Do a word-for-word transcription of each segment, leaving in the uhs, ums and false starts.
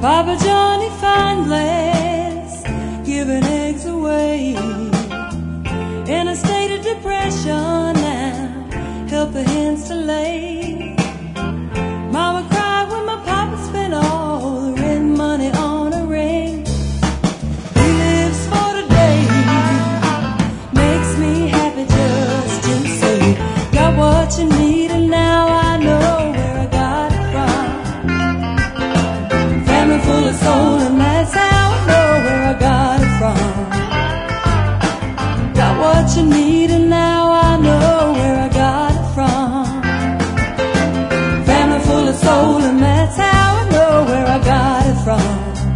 Papa Johnny Fineglass giving eggs away. In a state of depression now, helping hands to lay. Mama cried when my papa spent all the rent money on a ring. He lives for today, makes me happy just to say, got what you need and now I know where I got it from. Family full of soul and that's how I know where I got it from. Got what you need and now I know where I got it from. Family full of soul and that's how I know where I got it from.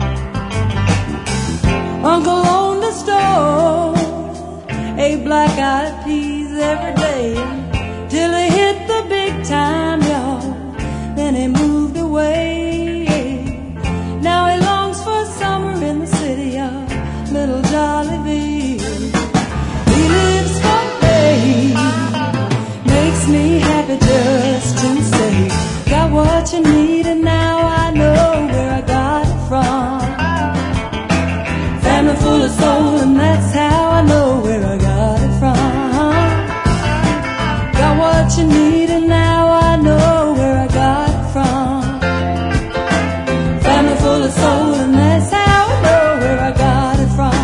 Uncle owned the store, ate black-eyed peas every day, till he hit the big time, y'all. Then he moved away. Now he longs for summer in the city of Little Jollyville. He lives for day, makes me happy just to say, got what you need and now I know where I got it from. Family full of soul and that's how I know where I got it from. Got what you need and now I know where I got it from. Family full of soul and that's how I know where I got it from.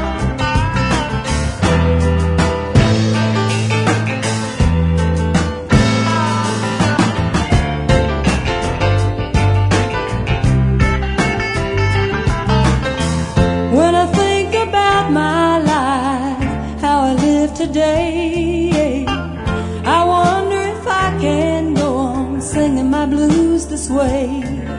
When I think about my life, how I live today, I wonder if I can go on singing my blues this way.